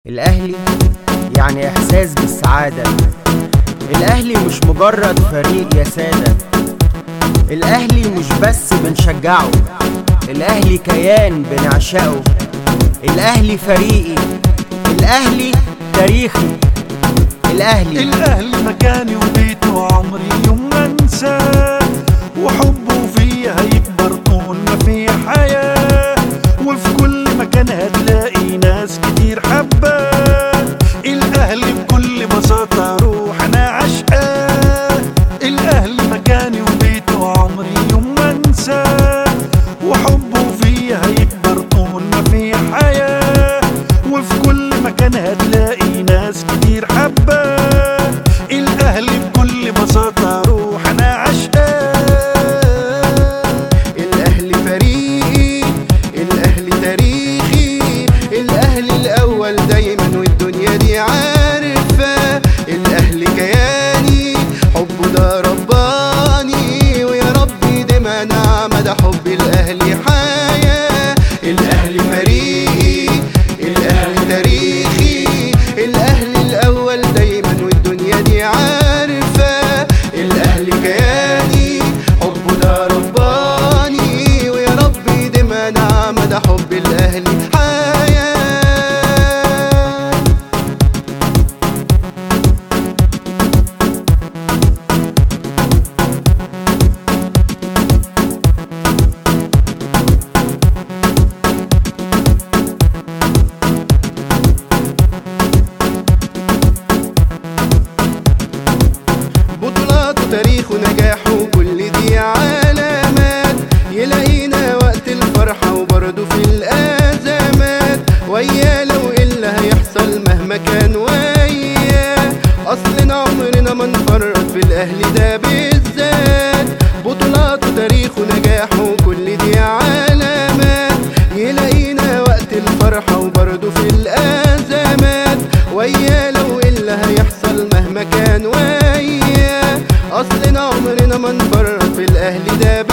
الأهلي يعني إحساس بالسعادة. الأهلي مش مجرد فريق يا سادة. الأهلي مش بس بنشجعه، الأهلي كيان بنعشقه. الأهلي فريقي، الأهلي تاريخي. الأهلي مكاني وبيتي وعمري يوم ما انساه، وحبه فيا هيكبر طول ما في حياة، وفي كل مكان هتلاقي ناس كتير حباه. الأهلي بكل بساطة روح أنا عشقاه. الأهلي مكاني وبيتي وعمري يوم ما انساه، وحبه فيا هيكبر طول ما في حياة، وفي كل مكان هتلاقي ناس كتير حباه. الأهلي بكل بساطة روح أنا عشقاه. الأهلي فريقي، الأهلي تاريخي، الأهلي الأول دايما والدنيا دي عارفة. الأهلي كياني حبه ده رباني، ويا ربي دايما نعمة ده حب الأهلي حياة. الأهلي فريقي، الأهلي تاريخي، الأهلي الأول دايما والدنيا دي عارفة. الأهلي كياني حبه ده رباني، ويا ربي دايما نعمة ده حب الأهلي حياة. تاريخ ونجاحه كل دي علامات، يلاقينا وقت الفرحة وبرضه في الأزمات. وياه لو اللي هيحصل مهما كان وياه، أصلنا عمرنا ما نفرط في الأهلي ده بالذات. بطولات وتاريخ ونجاحه كل دي علامات، يلاقينا وقت الفرحة وبرضه في الأزمات. وياه لو اللي هيحصل مهما كان وياه، أصلنا عمرنا ما نفرط في الأهلي ده.